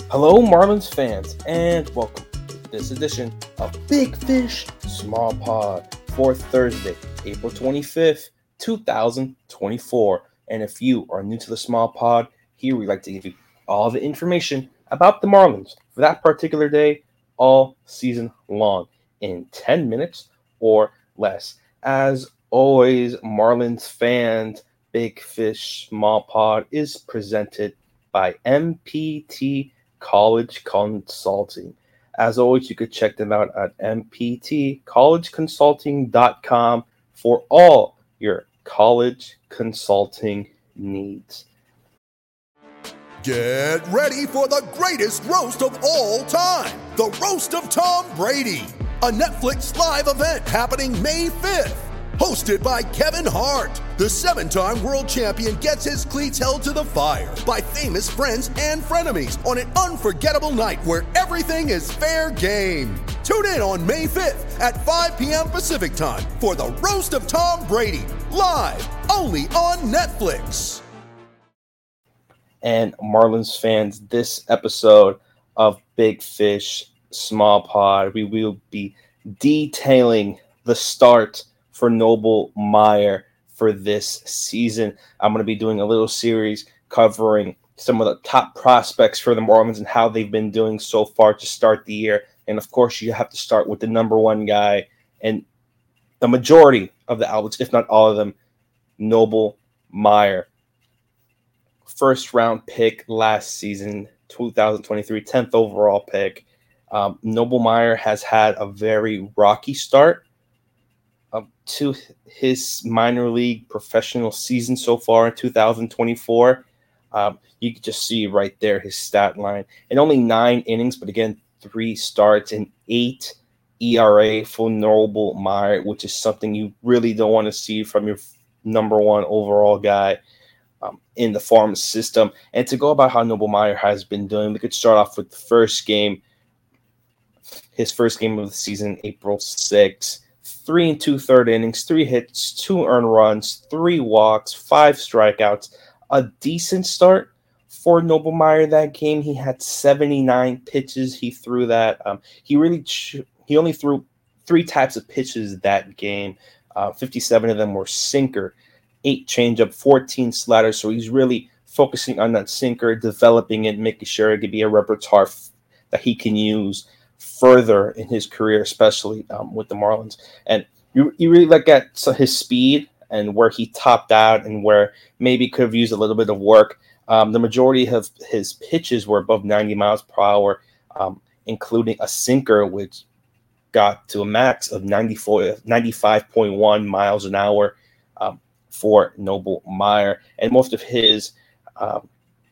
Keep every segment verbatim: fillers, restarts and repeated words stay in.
Hello, Marlins fans, and welcome to this edition of Big Fish Small Pod for Thursday, April twenty-fifth, twenty twenty-four. And if you are new to the Small Pod, here we like to give you all the information about the Marlins for that particular day, all season long, in ten minutes or less. As always, Marlins fans, Big Fish Small Pod is presented by M P T College Consulting. As always, you could check them out at m p t college consulting dot com for all your college consulting needs. Get ready for the greatest roast of all time, the Roast of Tom Brady, a Netflix live event happening May fifth. Hosted by Kevin Hart, the seven-time world champion gets his cleats held to the fire by famous friends and frenemies on an unforgettable night where everything is fair game. Tune in on May fifth at five p.m. Pacific time for the Roast of Tom Brady, live only on Netflix. And Marlins fans, this episode of Big Fish Small Pod, we will be detailing the start for Noble Meyer for this season. I'm going to be doing a little series covering some of the top prospects for the Marlins and how they've been doing so far to start the year. And of course, you have to start with the number one guy, and the majority of the outlets, if not all of them, Noble Meyer. First round pick last season, twenty twenty-three, tenth overall pick. Um, Noble Meyer has had a very rocky start Um, to his minor league professional season so far in two thousand twenty-four. Um, you can just see right there his stat line. In only nine innings, but again, three starts and eight E R A for Noble Meyer, which is something you really don't want to see from your number one overall guy um, in the farm system. And to go about how Noble Meyer has been doing, we could start off with the first game, his first game of the season, April sixth. Three and two third innings, three hits, two earned runs, three walks, five strikeouts. A decent start for Noble Meyer that game. He had seventy-nine pitches. He threw that. Um, he really ch- he only threw three types of pitches that game. Uh, fifty-seven of them were sinker, eight changeup, fourteen sliders. So he's really focusing on that sinker, developing it, making sure it could be a repertoire f- that he can use further in his career, especially um, with the Marlins. And you, you really look at so his speed and where he topped out and where maybe could have used a little bit of work. Um, the majority of his pitches were above ninety miles per hour, um, including a sinker, which got to a max of ninety-four, ninety-five point one miles an hour um, for Noble Meyer. And most of his um,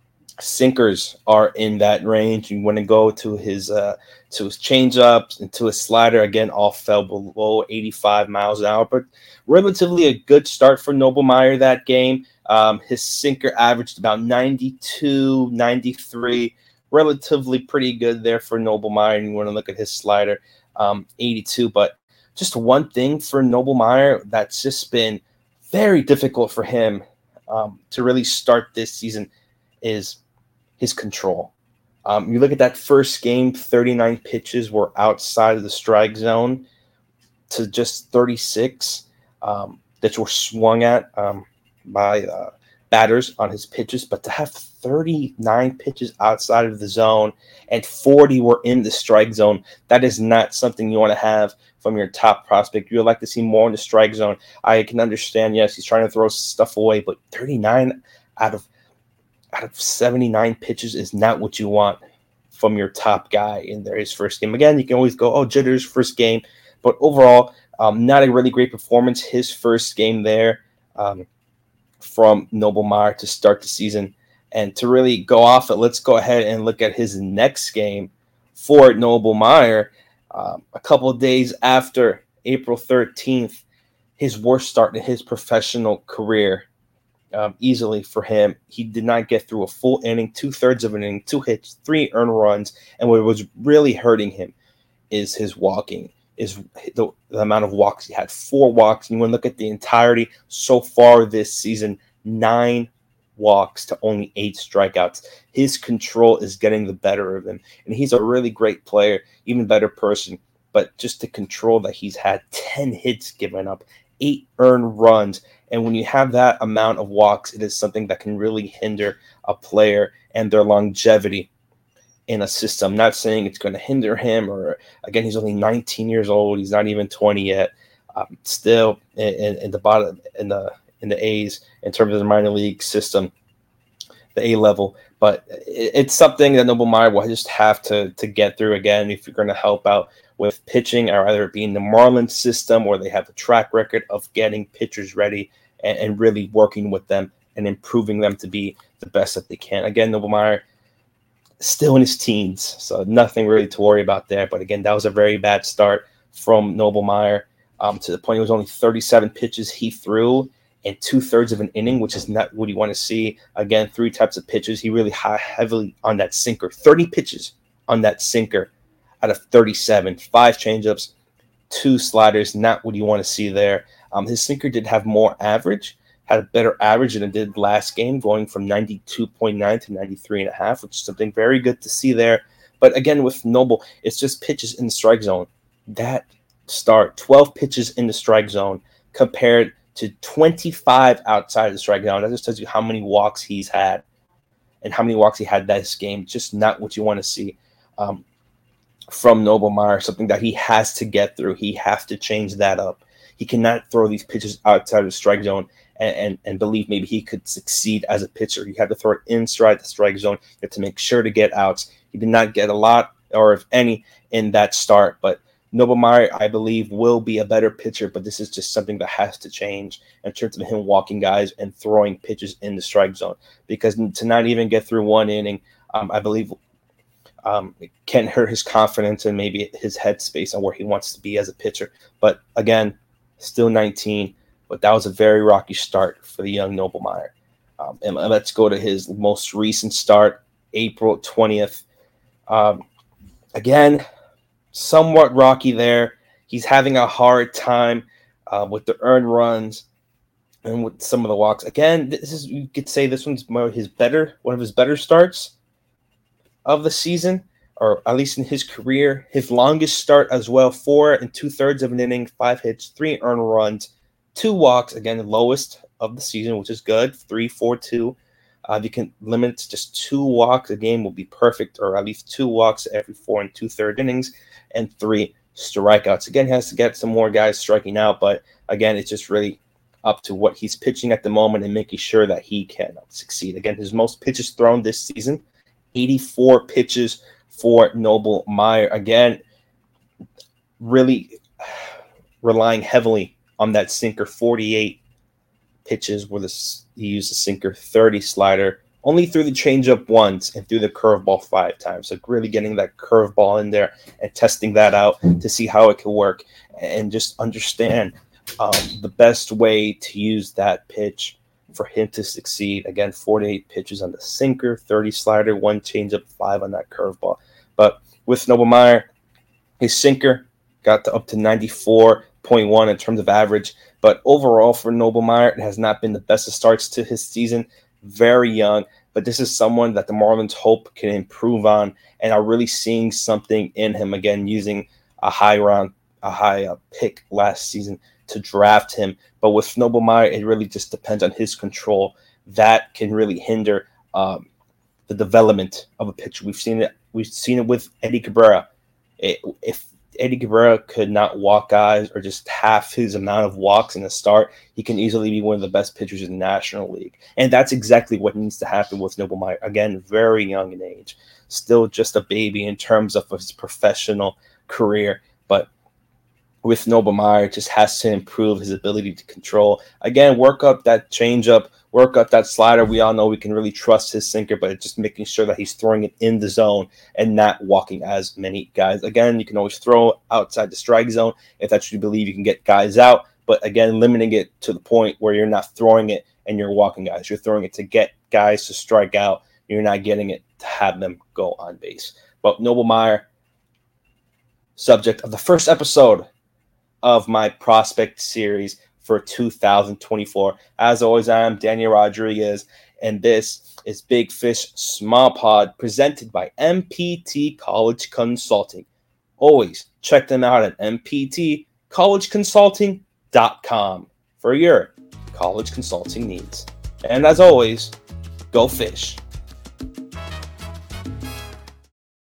sinkers are in that range. You want to go to his uh, to his changeups and to his slider, again, all fell below eighty-five miles an hour, but relatively a good start for Noble Meyer that game. Um, his sinker averaged about ninety-two, ninety-three, relatively pretty good there for Noble Meyer. And you want to look at his slider, um, eighty-two. But just one thing for Noble Meyer that's just been very difficult for him um, to really start this season is his control. Um, you look at that first game, thirty-nine pitches were outside of the strike zone to just thirty-six um, that were swung at um, by uh, batters on his pitches. But to have thirty-nine pitches outside of the zone and forty were in the strike zone, that is not something you want to have from your top prospect. You would like to see more in the strike zone. I can understand, yes, he's trying to throw stuff away, but thirty-nine out of out of seventy-nine pitches is not what you want from your top guy in there, his first game. Again, you can always go, oh, jitters, first game. But overall, um, not a really great performance. His first game there um, from Noble Meyer to start the season. And to really go off it, let's go ahead and look at his next game for Noble Meyer. Um, a couple of days after April thirteenth, his worst start in his professional career. Um, easily for him. He did not get through a full inning, two-thirds of an inning, two hits, three earned runs, and what was really hurting him is his walking, is the, the amount of walks he had. Four walks, and you want to look at the entirety so far this season, nine walks to only eight strikeouts. His control is getting the better of him, and he's a really great player, even better person. But just the control that he's had, ten hits given up, eight earned runs, and when you have that amount of walks, it is something that can really hinder a player and their longevity in a system. I'm not saying it's going to hinder him, or again, he's only nineteen years old. He's not even twenty yet. Um, still in, in, in the bottom in the in the A's in terms of the minor league system, the A level. But it, it's something that Noble Meyer will just have to to get through again if you're going to help out with pitching, or either it be in the Marlins system, or they have a track record of getting pitchers ready and, and really working with them and improving them to be the best that they can. Again, Noble Meyer still in his teens, so nothing really to worry about there. But again, that was a very bad start from Noble Meyer, um, to the point it was only thirty-seven pitches he threw in two-thirds of an inning, which is not what you want to see. Again, three types of pitches. He really high, heavily on that sinker. thirty pitches on that sinker out of thirty-seven. Five changeups, two sliders, not what you want to see there. Um, his sinker did have more average, had a better average than it did last game, going from ninety-two point nine to ninety-three and a half, which is something very good to see there. But again, with Noble, it's just pitches in the strike zone. That start, twelve pitches in the strike zone compared to twenty-five outside of the strike zone. That just tells you how many walks he's had and how many walks he had this game. Just not what you want to see um, from Noble Meyer, something that he has to get through. He has to change that up. He cannot throw these pitches outside of the strike zone and, and, and believe maybe he could succeed as a pitcher. You have to throw it inside the strike zone. You have to make sure to get outs. He did not get a lot, or if any, in that start. But Noble Meyer, I believe, will be a better pitcher, but this is just something that has to change in terms of him walking guys and throwing pitches in the strike zone. Because to not even get through one inning, um, I believe um, it can hurt his confidence and maybe his headspace on where he wants to be as a pitcher. But again, still nineteen, but that was a very rocky start for the young Noble Meyer. Um, and let's go to his most recent start, April twentieth. Um, again, somewhat rocky there. He's having a hard time uh, with the earned runs and with some of the walks. Again, this is, you could say this one's more his better, one of his better starts of the season, or at least in his career. His longest start as well, four and two thirds of an inning, five hits, three earned runs, two walks. Again, the lowest of the season, which is good. Three, four, two. Uh, if you can limit it to just two walks a game, will be perfect, or at least two walks every four and two third innings, and three strikeouts. Again, he has to get some more guys striking out, but again, it's just really up to what he's pitching at the moment and making sure that he can succeed. Again, his most pitches thrown this season, eighty-four pitches for Noble Meyer. Again, really relying heavily on that sinker. forty-eight pitches where this, he used the sinker, thirty slider, only threw the changeup once and threw the curveball five times. So really getting that curveball in there and testing that out to see how it can work and just understand um, the best way to use that pitch for him to succeed. Again, forty-eight pitches on the sinker, thirty slider, one changeup, five on that curveball. But with Noble Meyer, his sinker got to up to ninety-four point one in terms of average. But overall for Noble Meyer, it has not been the best of starts to his season. Very young, but this is someone that the Marlins hope can improve on and are really seeing something in him. Again, using a high round, a high uh, pick last season to draft him. But with Noble Meyer, it really just depends on his control. That can really hinder um, the development of a pitcher. We've seen it. We've seen it with Eddie Cabrera. It, if Eddie Cabrera could not walk guys, or just half his amount of walks in a start, he can easily be one of the best pitchers in the National League. And that's exactly what needs to happen with Noble Meyer. Again, very young in age, still just a baby in terms of his professional career. But with Noble Meyer, just has to improve his ability to control. Again, work up that changeup, work up that slider. We all know we can really trust his sinker, but just making sure that he's throwing it in the zone and not walking as many guys. Again, you can always throw outside the strike zone if that's what you believe you can get guys out. But again, limiting it to the point where you're not throwing it and you're walking guys. You're throwing it to get guys to strike out. You're not getting it to have them go on base. But Noble Meyer, subject of the first episode of my prospect series for two thousand twenty-four. As always, I am Daniel Rodriguez, And this is Big Fish Small Pod presented by M P T College Consulting. Always check them out at m p t college consulting dot com for your college consulting needs. And as always, go fish.